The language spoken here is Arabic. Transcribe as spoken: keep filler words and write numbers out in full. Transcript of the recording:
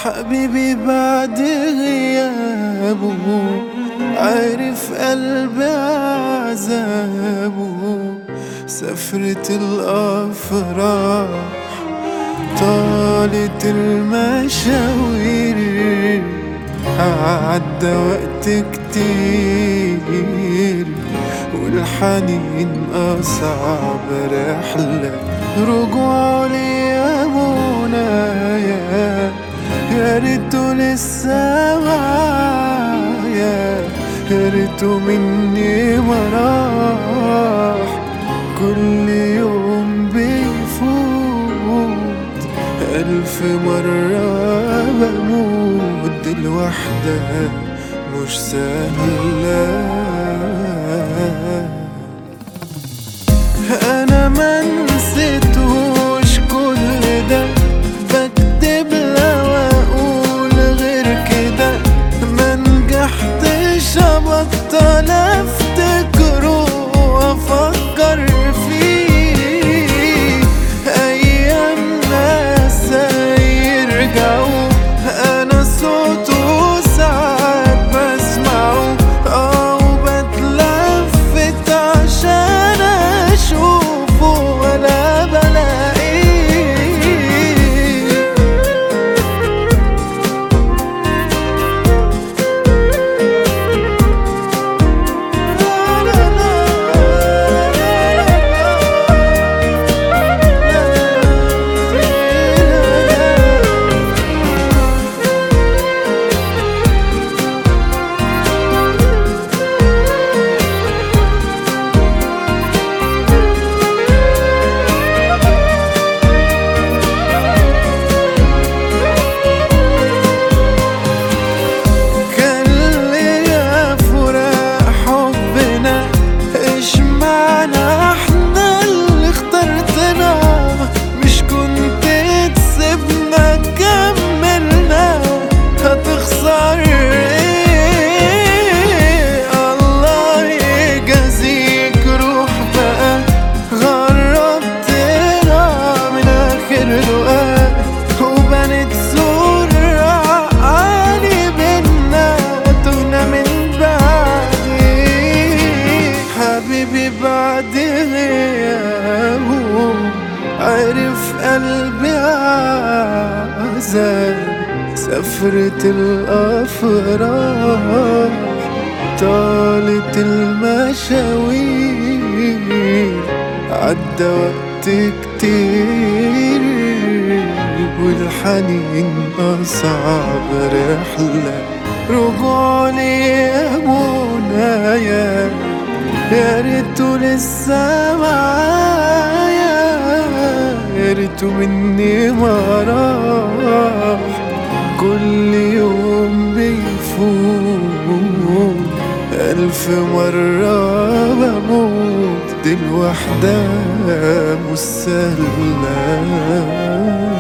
حبيبي بعد غيابه عرف قلبي عذابه. سفرة الأفراح طالت المشاوير، عدى وقت كتير والحنين أصعب رحلة. رجوع لي يا منايا يا ريته لسه معايا، يا ريته مني ما راح. كل يوم بيفوت ألف مرة بموت، دي الوحدة مش سهلة. أنا ما نسيتهوش كل ده، بكدب لو أقول غير كده. ما نجحتش أبطل أفتكره وأفكر فيه. أيام ناس يرجعوا أنا صوته ساعات بسمعه، أو بتلفت عشان أشوفه ولا بلاقيه. وبنت سرعة عالي بينا تهنا من بعدي. حبيبي بعد غيابه عرف قلبي عذاب. سفرة الأفراح طالت المشاوير، عدى وقت كتير والحنين أصعب رحلة. رجوع لي يا منايا يا ريته لسه معايا، يا ريته مني ما راح. كل يوم بيفوت ألف مرة بموت، دي الوحدة مش سهلة.